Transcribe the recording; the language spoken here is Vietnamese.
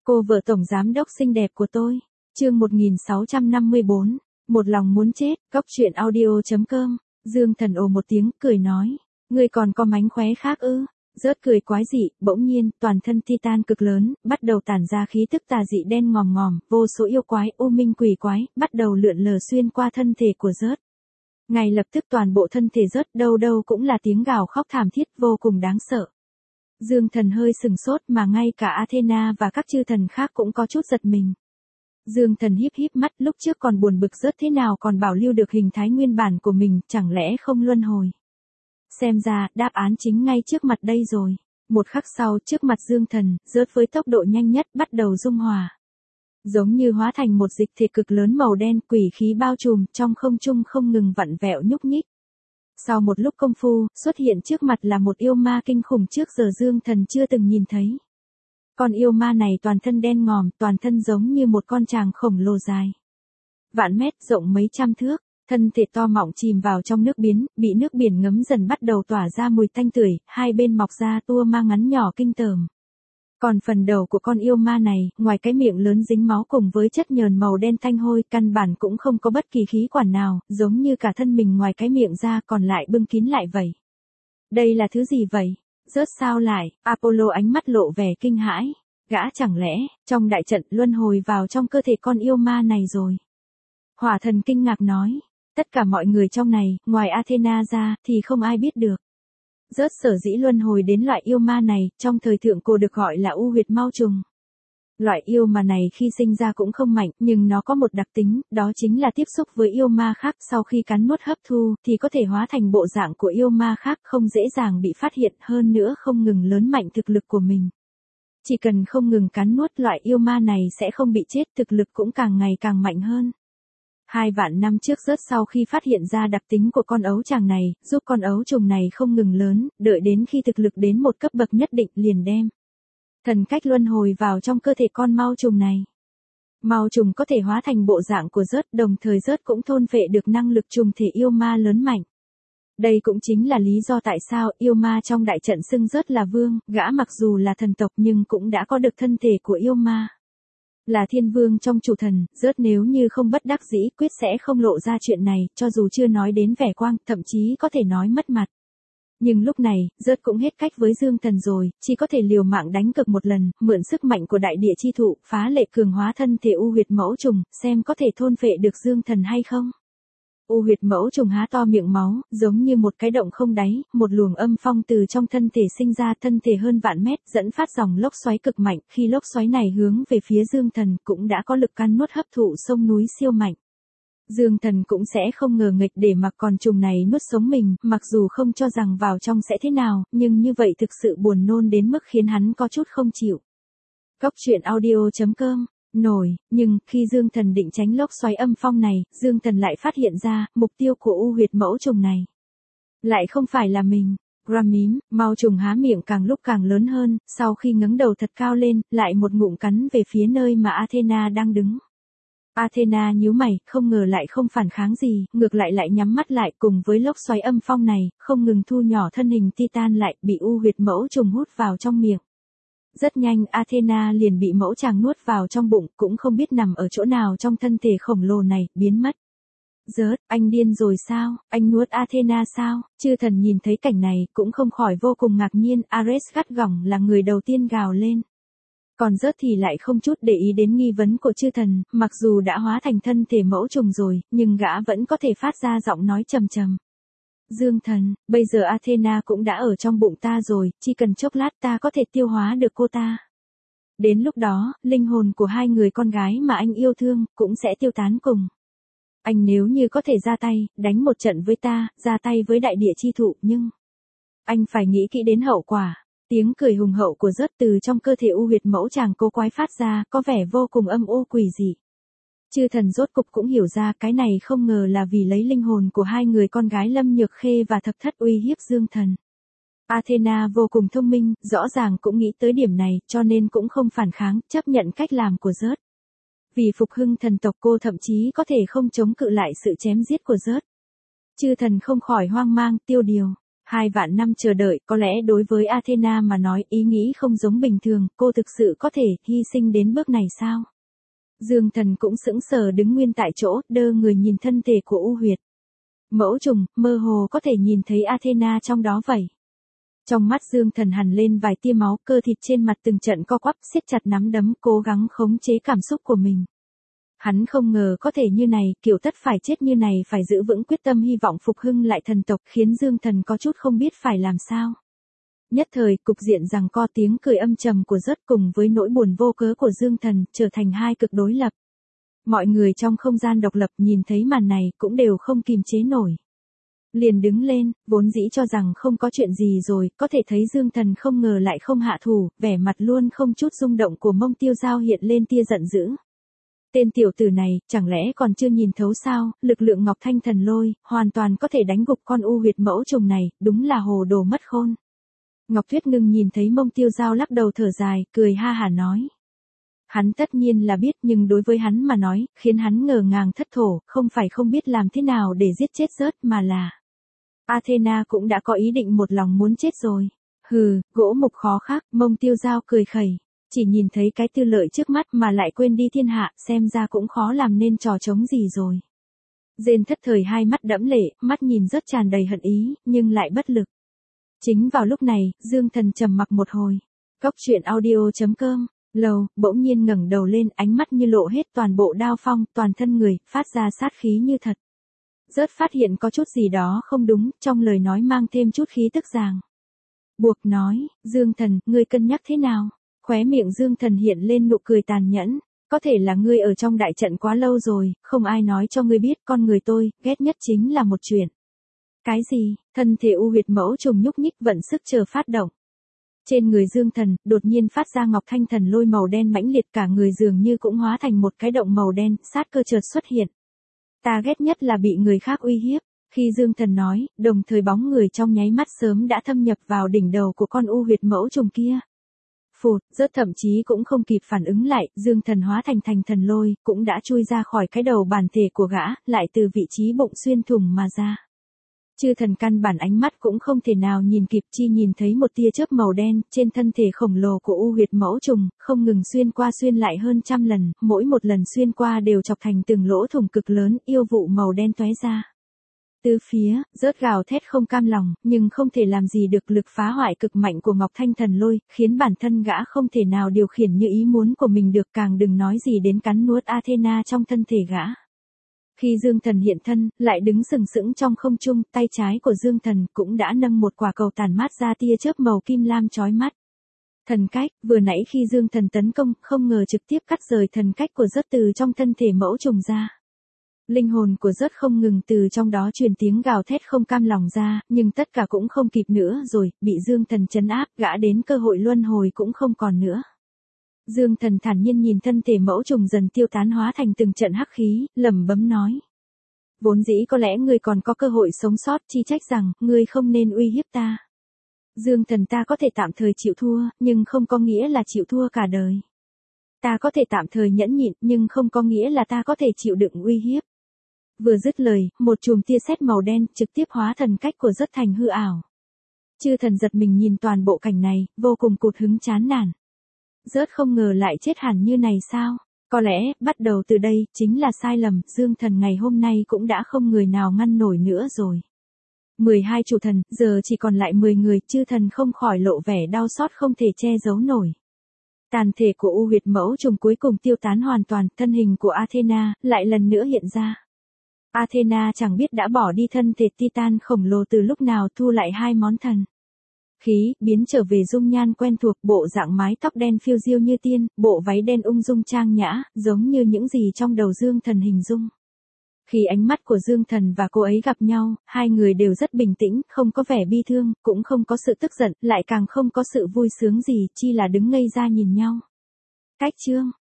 Cô vợ tổng giám đốc xinh đẹp của tôi. Chương 1654. Một lòng muốn chết. Cóc truyện audio.com. Dương Thần ồ một tiếng, cười nói. Ngươi còn có mánh khóe khác ư? Rớt cười quái dị, bỗng nhiên, toàn thân Titan cực lớn, bắt đầu tản ra khí tức tà dị đen ngòm ngòm, vô số yêu quái, u minh quỷ quái, bắt đầu lượn lờ xuyên qua thân thể của Rớt. Ngay lập tức toàn bộ thân thể Rớt đâu đâu cũng là tiếng gào khóc thảm thiết vô cùng đáng sợ. Dương Thần hơi sừng sốt mà ngay cả Athena và các chư thần khác cũng có chút giật mình. Dương Thần híp híp mắt, lúc trước còn buồn bực Rớt thế nào còn bảo lưu được hình thái nguyên bản của mình, chẳng lẽ không luân hồi. Xem ra, đáp án chính ngay trước mặt đây rồi. Một khắc sau, trước mặt Dương Thần, Rớt với tốc độ nhanh nhất bắt đầu dung hòa. Giống như hóa thành một dịch thể cực lớn màu đen, quỷ khí bao trùm, trong không trung không ngừng vặn vẹo nhúc nhích. Sau một lúc công phu, xuất hiện trước mặt là một yêu ma kinh khủng trước giờ Dương Thần chưa từng nhìn thấy. Con yêu ma này toàn thân đen ngòm, toàn thân giống như một con tràng khổng lồ dài. Vạn mét, rộng mấy trăm thước, thân thể to mọng chìm vào trong nước biển, bị nước biển ngấm dần bắt đầu tỏa ra mùi tanh tưởi, hai bên mọc ra tua ma ngắn nhỏ kinh tởm. Còn phần đầu của con yêu ma này, ngoài cái miệng lớn dính máu cùng với chất nhờn màu đen tanh hôi, căn bản cũng không có bất kỳ khí quản nào, giống như cả thân mình ngoài cái miệng ra còn lại bưng kín lại vậy. Đây là thứ gì vậy? Rớt sao lại? Apollo ánh mắt lộ vẻ kinh hãi. Gã chẳng lẽ, trong đại trận luân hồi vào trong cơ thể con yêu ma này rồi? Hỏa thần kinh ngạc nói. Tất cả mọi người trong này, ngoài Athena ra, thì không ai biết được. Rớt sở dĩ luân hồi đến loại yêu ma này, trong thời thượng cổ được gọi là u huyệt mao trùng. Loại yêu ma này khi sinh ra cũng không mạnh, nhưng nó có một đặc tính, đó chính là tiếp xúc với yêu ma khác, sau khi cắn nuốt hấp thu, thì có thể hóa thành bộ dạng của yêu ma khác, không dễ dàng bị phát hiện, hơn nữa không ngừng lớn mạnh thực lực của mình. Chỉ cần không ngừng cắn nuốt loại yêu ma này sẽ không bị chết, thực lực cũng càng ngày càng mạnh hơn. 2 vạn năm trước Rớt sau khi phát hiện ra đặc tính của con ấu tràng này, giúp con ấu trùng này không ngừng lớn, đợi đến khi thực lực đến một cấp bậc nhất định liền đem thần cách luân hồi vào trong cơ thể con mao trùng này. Mao trùng có thể hóa thành bộ dạng của Rớt, đồng thời Rớt cũng thôn phệ được năng lực trùng thể yêu ma lớn mạnh. Đây cũng chính là lý do tại sao yêu ma trong đại trận xưng Rớt là vương, gã mặc dù là thần tộc nhưng cũng đã có được thân thể của yêu ma. Là thiên vương trong chủ thần, Rớt nếu như không bất đắc dĩ quyết sẽ không lộ ra chuyện này, cho dù chưa nói đến vẻ quang, thậm chí có thể nói mất mặt. Nhưng lúc này, Rớt cũng hết cách với Dương Thần rồi, chỉ có thể liều mạng đánh cược một lần, mượn sức mạnh của đại địa chi thụ, phá lệ cường hóa thân thể u huyệt mẫu trùng, xem có thể thôn phệ được Dương Thần hay không. U huyệt mẫu trùng há to miệng máu, giống như một cái động không đáy, một luồng âm phong từ trong thân thể sinh ra, thân thể hơn vạn mét, dẫn phát dòng lốc xoáy cực mạnh, khi lốc xoáy này hướng về phía Dương Thần cũng đã có lực cắn nuốt hấp thụ sông núi siêu mạnh. Dương Thần cũng sẽ không ngờ nghịch để mặc con trùng này nuốt sống mình, mặc dù không cho rằng vào trong sẽ thế nào, nhưng như vậy thực sự buồn nôn đến mức khiến hắn có chút không chịu. Cóc truyện audio.com. Nổi, nhưng khi Dương Thần định tránh lốc xoáy âm phong này, Dương Thần lại phát hiện ra, mục tiêu của u huyệt mẫu trùng này lại không phải là mình. Mím, mao trùng há miệng càng lúc càng lớn hơn, sau khi ngẩng đầu thật cao lên, lại một ngụm cắn về phía nơi mà Athena đang đứng. Athena nhíu mày, không ngờ lại không phản kháng gì, ngược lại nhắm mắt lại, cùng với lốc xoáy âm phong này, không ngừng thu nhỏ thân hình Titan lại, bị u huyệt mẫu trùng hút vào trong miệng. Rất nhanh Athena liền bị mẫu tràng nuốt vào trong bụng, cũng không biết nằm ở chỗ nào trong thân thể khổng lồ này, biến mất. Rớt, anh điên rồi sao, anh nuốt Athena sao? Chư thần nhìn thấy cảnh này, cũng không khỏi vô cùng ngạc nhiên, Ares gắt gỏng là người đầu tiên gào lên. Còn Rớt thì lại không chút để ý đến nghi vấn của chư thần, mặc dù đã hóa thành thân thể mẫu trùng rồi, nhưng gã vẫn có thể phát ra giọng nói trầm trầm. Dương Thần, bây giờ Athena cũng đã ở trong bụng ta rồi, chỉ cần chốc lát ta có thể tiêu hóa được cô ta. Đến lúc đó, linh hồn của hai người con gái mà anh yêu thương, cũng sẽ tiêu tán cùng. Anh nếu như có thể ra tay, đánh một trận với ta, ra tay với đại địa chi thụ, nhưng anh phải nghĩ kỹ đến hậu quả. Tiếng cười hùng hậu của Rớt từ trong cơ thể u huyệt mẫu tràng cô quái phát ra, có vẻ vô cùng âm u quỷ dị. Chư thần rốt cục cũng hiểu ra cái này không ngờ là vì lấy linh hồn của hai người con gái Lâm Nhược Khê và Thập Thất uy hiếp Dương Thần. Athena vô cùng thông minh, rõ ràng cũng nghĩ tới điểm này, cho nên cũng không phản kháng, chấp nhận cách làm của Rớt. Vì phục hưng thần tộc cô thậm chí có thể không chống cự lại sự chém giết của Rớt. Chư thần không khỏi hoang mang, tiêu điều. 2 vạn năm chờ đợi, có lẽ đối với Athena mà nói ý nghĩ không giống bình thường, cô thực sự có thể hy sinh đến bước này sao? Dương Thần cũng sững sờ đứng nguyên tại chỗ, đơ người nhìn thân thể của U Huyệt Mẫu Trùng, mơ hồ có thể nhìn thấy Athena trong đó vậy. Trong mắt Dương Thần hằn lên vài tia máu, cơ thịt trên mặt từng trận co quắp, siết chặt nắm đấm, cố gắng khống chế cảm xúc của mình. Hắn không ngờ có thể như này, kiểu tất phải chết như này, phải giữ vững quyết tâm hy vọng phục hưng lại thần tộc, khiến Dương Thần có chút không biết phải làm sao. Nhất thời, cục diện giằng co, tiếng cười âm trầm của Rớt cùng với nỗi buồn vô cớ của Dương Thần trở thành hai cực đối lập. Mọi người trong không gian độc lập nhìn thấy màn này cũng đều không kìm chế nổi. Liền đứng lên, vốn dĩ cho rằng không có chuyện gì rồi, có thể thấy Dương Thần không ngờ lại không hạ thủ, vẻ mặt luôn không chút rung động của Mông Tiêu Giao hiện lên tia giận dữ. Tên tiểu tử này, chẳng lẽ còn chưa nhìn thấu sao, lực lượng Ngọc Thanh Thần Lôi, hoàn toàn có thể đánh gục con U Huyệt Mẫu Trùng này, đúng là hồ đồ mất khôn. Ngọc Tuyết Ngưng nhìn thấy Mông Tiêu Giao lắc đầu thở dài, cười ha hả nói. Hắn tất nhiên là biết, nhưng đối với hắn mà nói, khiến hắn ngờ ngàng thất thổ, không phải không biết làm thế nào để giết chết Rớt mà là Athena cũng đã có ý định một lòng muốn chết rồi. Hừ, gỗ mục khó khác, Mông Tiêu Giao cười khẩy. Chỉ nhìn thấy cái tư lợi trước mắt mà lại quên đi thiên hạ, xem ra cũng khó làm nên trò trống gì rồi. Dên thất thời hai mắt đẫm lệ, mắt nhìn rất tràn đầy hận ý, nhưng lại bất lực. Chính vào lúc này, Dương Thần trầm mặc một hồi. Cốc truyện audio.com, lầu, bỗng nhiên ngẩng đầu lên, ánh mắt như lộ hết toàn bộ đao phong, toàn thân người, phát ra sát khí như thật. Rớt phát hiện có chút gì đó không đúng, trong lời nói mang thêm chút khí tức giàng. Buộc nói, Dương Thần, ngươi cân nhắc thế nào? Khóe miệng Dương Thần hiện lên nụ cười tàn nhẫn. Có thể là ngươi ở trong đại trận quá lâu rồi, không ai nói cho ngươi biết, con người tôi, ghét nhất chính là một chuyện. Cái gì? Thân thể U Huyệt Mẫu Trùng nhúc nhích vận sức chờ phát động. Trên người Dương Thần, đột nhiên phát ra Ngọc Thanh Thần Lôi màu đen mãnh liệt, cả người dường như cũng hóa thành một cái động màu đen, sát cơ chợt xuất hiện. Ta ghét nhất là bị người khác uy hiếp. Khi Dương Thần nói, đồng thời bóng người trong nháy mắt sớm đã thâm nhập vào đỉnh đầu của con U Huyệt Mẫu Trùng kia. Phụt, Rớt thậm chí cũng không kịp phản ứng lại, Dương Thần hóa thành thần lôi, cũng đã chui ra khỏi cái đầu bản thể của gã, lại từ vị trí bụng xuyên thủng mà ra. Chư thần căn bản ánh mắt cũng không thể nào nhìn kịp, chi nhìn thấy một tia chớp màu đen, trên thân thể khổng lồ của U Huyệt Mẫu Trùng, không ngừng xuyên qua xuyên lại hơn trăm lần, mỗi một lần xuyên qua đều chọc thành từng lỗ thủng cực lớn, yêu vụ màu đen tóe ra. Từ phía, Rớt gào thét không cam lòng, nhưng không thể làm gì được lực phá hoại cực mạnh của Ngọc Thanh Thần Lôi, khiến bản thân gã không thể nào điều khiển như ý muốn của mình được, càng đừng nói gì đến cắn nuốt Athena trong thân thể gã. Khi Dương Thần hiện thân, lại đứng sừng sững trong không trung, tay trái của Dương Thần cũng đã nâng một quả cầu tản mát ra tia chớp màu kim lam chói mắt. Thần cách, vừa nãy khi Dương Thần tấn công, không ngờ trực tiếp cắt rời thần cách của Rớt từ trong thân thể Mẫu Trùng ra. Linh hồn của Rớt không ngừng từ trong đó truyền tiếng gào thét không cam lòng ra, nhưng tất cả cũng không kịp nữa rồi, bị Dương Thần trấn áp, gã đến cơ hội luân hồi cũng không còn nữa. Dương Thần thản nhiên nhìn thân thể Mẫu Trùng dần tiêu tán hóa thành từng trận hắc khí, lẩm bẩm nói. Vốn dĩ có lẽ ngươi còn có cơ hội sống sót, chi trách rằng, ngươi không nên uy hiếp ta. Dương Thần, ta có thể tạm thời chịu thua, nhưng không có nghĩa là chịu thua cả đời. Ta có thể tạm thời nhẫn nhịn, nhưng không có nghĩa là ta có thể chịu đựng uy hiếp. Vừa dứt lời, một chùm tia sét màu đen trực tiếp hóa thần cách của Rớt thành hư ảo. Chư thần giật mình nhìn toàn bộ cảnh này, vô cùng cụt hứng chán nản. Rớt không ngờ lại chết hẳn như này sao? Có lẽ, bắt đầu từ đây, chính là sai lầm, Dương Thần ngày hôm nay cũng đã không người nào ngăn nổi nữa rồi. 12 chủ thần, giờ chỉ còn lại 10 người, chư thần không khỏi lộ vẻ đau xót không thể che giấu nổi. Tàn thể của U Huyệt Mẫu Trùng cuối cùng tiêu tán hoàn toàn, thân hình của Athena lại lần nữa hiện ra. Athena chẳng biết đã bỏ đi thân thể Titan khổng lồ từ lúc nào, thu lại hai món thần khí, biến trở về dung nhan quen thuộc, bộ dạng mái tóc đen phiêu diêu như tiên, bộ váy đen ung dung trang nhã, giống như những gì trong đầu Dương Thần hình dung. Khi ánh mắt của Dương Thần và cô ấy gặp nhau, hai người đều rất bình tĩnh, không có vẻ bi thương, cũng không có sự tức giận, lại càng không có sự vui sướng gì, chi là đứng ngây ra nhìn nhau. Cách chương